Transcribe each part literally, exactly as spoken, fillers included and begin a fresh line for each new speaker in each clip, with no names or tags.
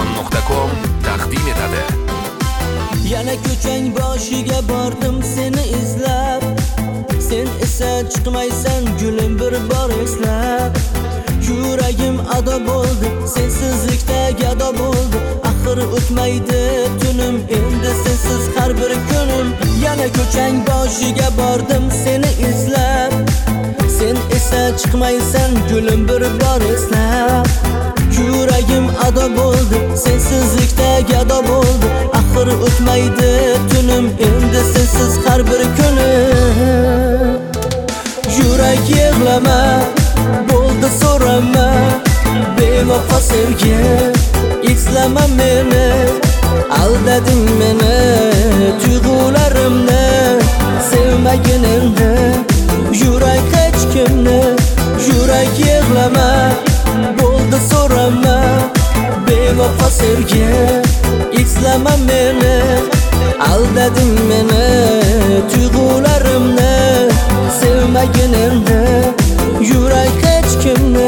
Vodafone nuqta com taqdim etadi.
Yana ko'chang boshiga bordim seni izlab, sen esa chiqmaysan gulim bir bor eslab. Yuragim ado bo'ldi, sensizlikda gado bo'ldi. Axir o'tmaydi tunim, endi sensiz har bir kunim. Yana ko'chang boshiga bordim seni izlab, sen esa chiqmaysan gulim bir bor eslab. Yuragim ado bo'ldi, sensizlikda gado bo'ldi. Axir o'tmaydi tunim, endi sensiz har bir kunim. Yurak yig'lama, bo'ldi so'rama, bevafo sevgi. Eslama meni, aldading meni, tuyg'ularimni sevmagin endi. Yurak hech kimni, yurak yig'lama, bo'ldi so'rama, bevafo sevgi. Eslama meni, aldading meni, tuyg'ularimni sevmagin endi. Yurak hech kimni.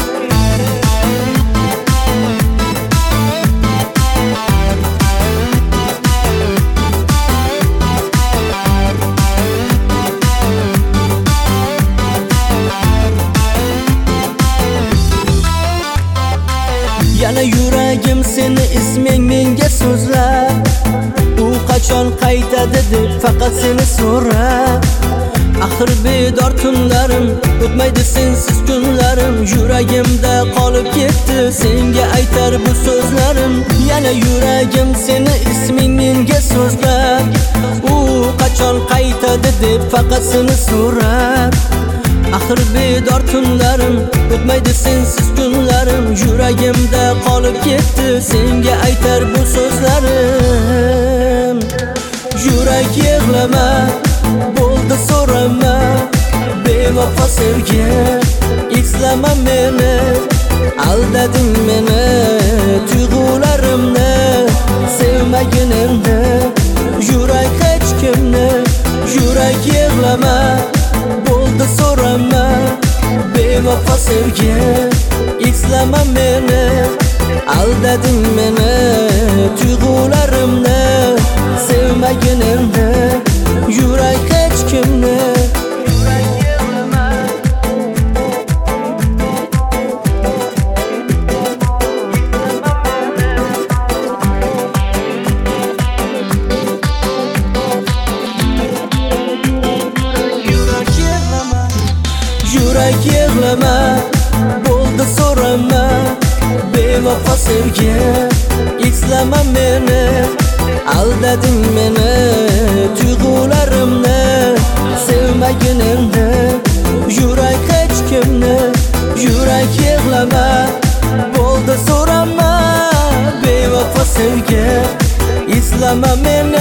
Yana yuragim seni isming menga so'zlab, u qachon qaytadi deb faqat seni so'rab. Axir bedor tunlarim, o'tmaydi sensiz kunlarim. Yuragimda qolib ketdi senga aytar bu so'zlarim. Yana yuragim seni isming menga so'zlab, u qachon qaytadi deb faqat seni so'rab. Axir bedor tunlarim, o'tmaydi sensiz kunlarim. Yuragimda qolib ketdi senga aytar bu so'zlarim. Yurak yig'lama, bo'ldi so'rama, bevafo sevgi. Eslama meni, aldading meni, tuyg'ularimni sevmagin endi. Yurak hech kimni, yurak yig'lama, bo'ldi so'rama, bevafo sevgi. Eslama meni, aldading meni, tuyg'ularimni sevmagin endi. Yurak hech kimni. Yurak yig'lama, bo'ldi so'rama, bevafo sevgi. Eslama meni, aldading meni, tuyg'ularimni sevmagin endi. Yurak hech kimni. Yurak yig'lama, bo'ldi so'rama, bevafo sevgi. Eslama meni.